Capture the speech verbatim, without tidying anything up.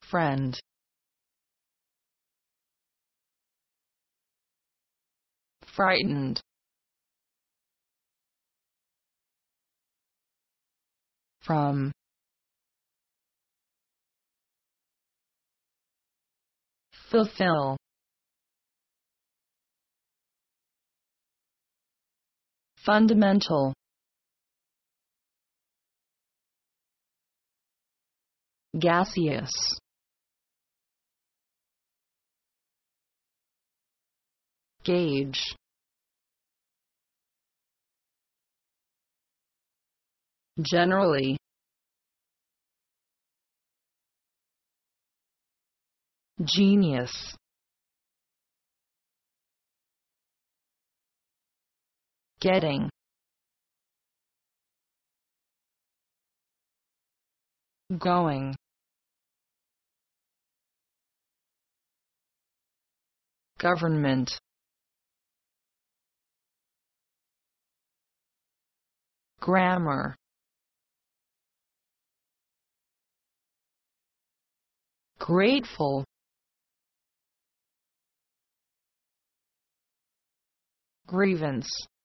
friend, frightened, from, fulfill, fundamental, gaseous, gauge, generally, genius, getting, going, government, grammar, grateful, grievance,